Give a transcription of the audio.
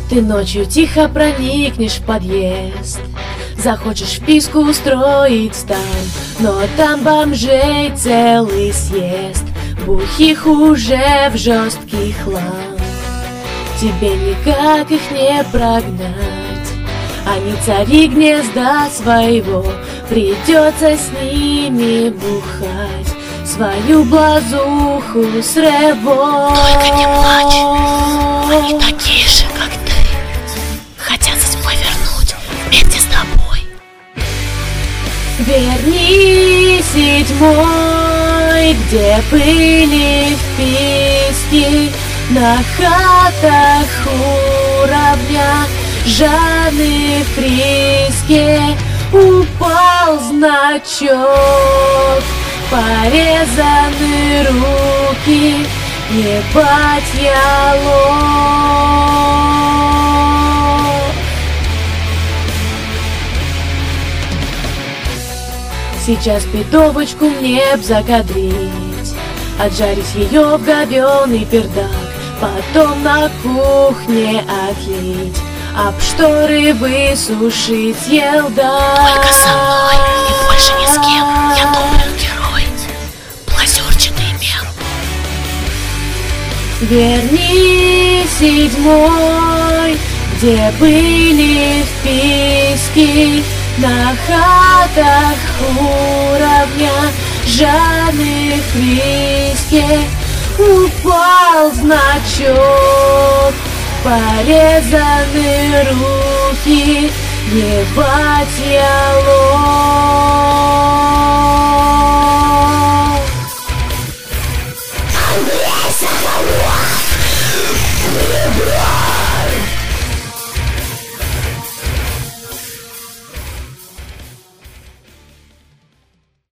Ты ночью тихо проникнешь в подъезд, захочешь вписку устроить там, но там бомжей целый съезд, бухих уже в жесткий хлам. Тебе никак их не прогнать, они цари гнезда своего, придется с ними бухать свою блазуху с ревой. Только не плачь, они такие же, как ты, хотят седьмой вернуть вместе с тобой. Верни седьмой, где были вписки на хатах уровня Жанны Фриске. Упал значок, порезаны руки, ебать я лох. Сейчас пидовочку мне б закадрить, отжарить ее в говёный пердак, потом на кухне отлить, об шторы высушить елда. Только со мной и больше ни с кем, я добрый герой, плазерчатый мем. Верни седьмой, где были вписки на хатах уровня Жанны Фриске. Упал значок, порезаны руки, ебать я лох.